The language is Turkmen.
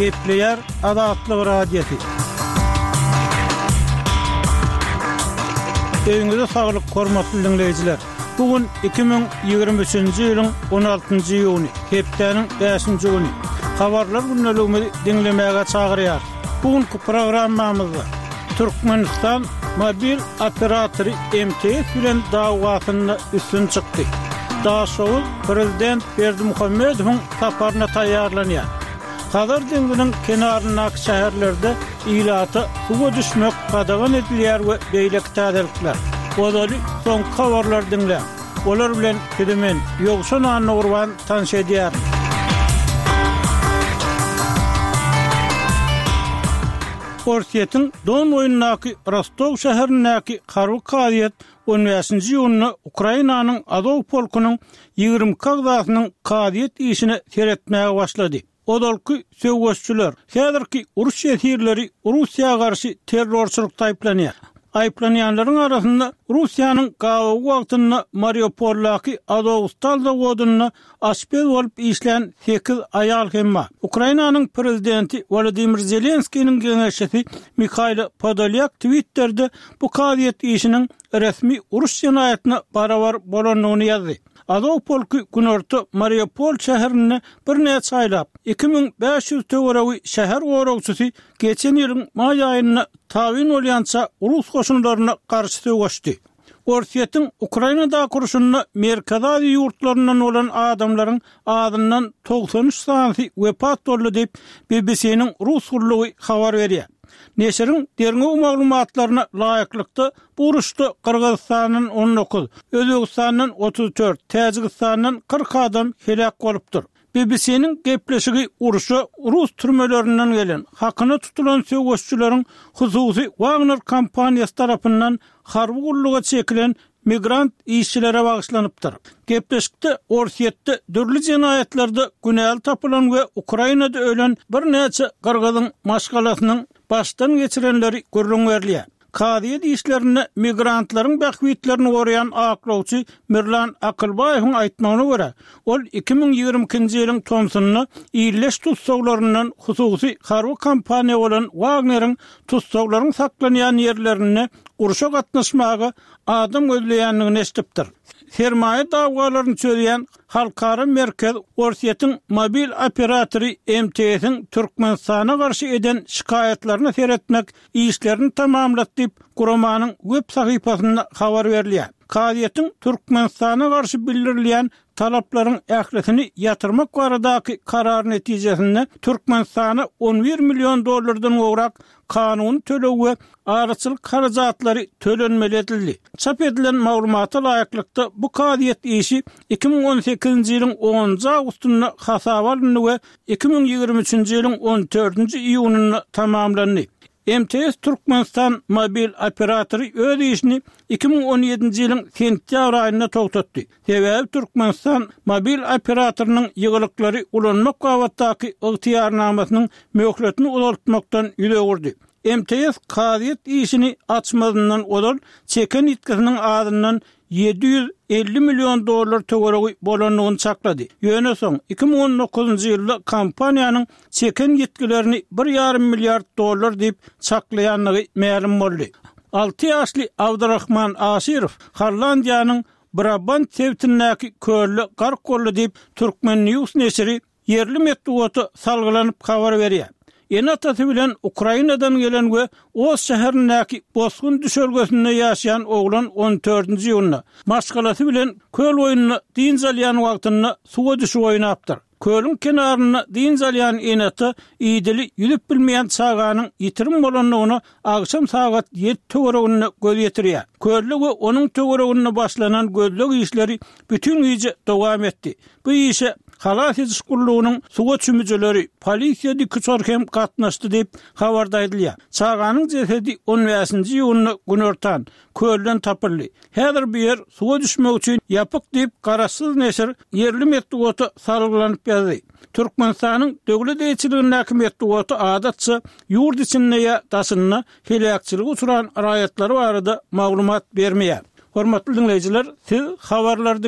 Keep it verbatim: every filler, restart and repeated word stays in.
Gepleyer Adatlyk radiosu. Öňüňizde saglyk, hormatly dinleýijiler. Bugün iki bin ýygrimi üçinji ýylyň on altynjy ýuny, hepdeniň beşinji güni. Habarlar günneligini dinlemäge çagyrýar. Bugünkü programmamyzda Türkmenistan mobil operatory M T S bilen dagwatyny üstün çykdy. Daha soňra Prezident Berdimuhammedowyň saparyna taýýarlanýar. Kadar denginin kenarındaki şehirlerde ilata suğa düşmek kadagan edilýär we beýlek täzelikler. Odaly soň habarlar dinle. Olar bilen kidimen ýogşan anny urban tanış edýär. Orsiýetiň Don oýunynaky Rostov şäherindäki Harby Kadyet on beşinji ýylyny Ukrainanyň Azov polkunyň ýygrimi kagdasynyň Kadyet işine seretmäge başlady. Odalky söwüşçüler, häzirki uruş ýetirleri Russiýa garşy terrorçylykda aýplanýar. Aýplanýanlaryň arasynda Russiýanyň gawa wagtyny Mariupollaky Azovstal zawodyny aşpez bolup işlän sekiz aýal hem bar. Ukrainanyň prezidenti Volodymyr Zelenskiň geňeşçisi Mikhail Podolyak Twitter'de bu kadyet işiniň resmi uruş ýenaýatyna barabar bolanyny ýazdy. Azov polku günorta Mariupol şäherini bir neçe aýlap iki bin beş ýüz töweregi şäher goragçysy geçen ýylyň may aýyna tawin bolýança Rus goşunlaryna garşy söwüşdi. Orsiýetiň Ukrainada kurşunyny merkezi ýurtlaryndan bolan adamlaryň adyndan doksan üç sanaty wepat boldy diýip B B C'niň Rus gurulugy habar berýär. Neşeriň derňe maglumatlaryna laýyklykda bu uruşda Kırgızstanyň on dokuz, Özbegistanyň otuz dört, Täjikistanyň kırk adam helak bolupdyr. B B C'niň gepleşigi uruşa Rus türmelerinden gelen hakyna tutulan söwüşçüleriň hususy Wagner kompaniýasy tarapyndan harby guruluga çekilen migrant işçilere bagışlanypdyr. Gepleşikde Orsiýetde dürli jenaýatlerde günäl tapylan we Ukrainada ölen bir neçe Kırgızyň maşgalasynyň baştan geçirenleri görüň berilýär. Kadyet işlerini migrantlaryň bähwitlerini gorayan aklawçy Mirlan Akylbaýowyň aýtmagyna görä, ol iki bin ýygrimi ikinji ýylyň Tomsunyny ýylleş tutsaglaryndan hususy harby kompaniýa bolan Wagner'iň tutsaglaryň saklanýan ýerlerini uruşa gatnaşmagy adam gözleýänligini eşitipdir. Sermaýe dagwalaryny çöýýän halkara merkez Orsiýetiň mobil operatory M T S'in Türkmenistana garşy eden şikaýetlerini seretmek işlerini tamamlatyp guramanyň web sahypasynda habar berilýär. Kadyetiň Türkmenistana garşy bildirilýän talaplaryň ählisini ýatyrmak baradaky karar netijesinde Türkmenistana on bir milyon dollardan gowrak kanun tölew we araçylyk harajatlary tölenmeli edildi. Çap edilen maglumata laýyklykda bu kadyet işi iki bin on sekizinji ýylyň onunji awgustyna hasaba alındy we iki bin ýygrimi üçinji ýylyň on dördünji iýunyna tamamlandy. M T S Türkmenistan mobil operatory öz işini iki bin on ýedinji ýylyň sentýabr aýynda togtatdy. Sebäbi Türkmenistan mobil operatorynyň ýygyllyklary ulanmak gawatdaky ygtyýarnamasynyň möhletini uzatmakdan ýüregirdi. M T S kadyet işini açmadyndan odal çeken itkisiniň adyndan yedi yüz elli milyon dollar töweregi bolanyny çaklady. Ýöne soň iki bin on dokuzunji ýylda kompaniýanyň çeken yetkilerini bir ýarym milliard dollar diýip çaklaýanlygy ma'lum boldy. alty ýaşly Abdurrahman Aşyrow Hollandiýanyň Brabant sewtindäki körli gark boldy diýip Türkmen News neşri yerli medeniýeti salgylanyp habar berýär. Enatasy bilen Ukrainadan gelen we o şäherindäki bosgun düşölgesinde ýaşaýan oglan on dördünji ýylyna maşgalasy bilen köl oýunyny diňjalýan wagtyny suwa düşüp oýnapdyr. Kölüň kenaryna diňjalýan enata ýedili ýüzüp bilmeýän çaganyň ýitirim bolanyny agşam sagat ýedi töweregine göz ýetirýär. Köllü we onuň töweregine başlanan gözlük işleri bütün ýyje dowam etdi. Bu işe halas ediş gurulugynyň suwa çümüjeleri polisiýa dikçor hem gatnaşdy diýip habarda edilýär. Çaganyň jesedi on beşinji ýylyny günortan kölden tapyldy. Häzir bu ýer suwa düşmek üçin ýapyk diýip garaşsyz neşir yerli medeniýeti sargylanyp ýazdy. Türkmenistanyň döwlet eýçiligindäki medeniýeti adatça ýurt içinde ýa daşynyna helakçylyk uçuran raýatlary barada maglumat bermeýär. Hormatly dinleýijiler, siz habarlardan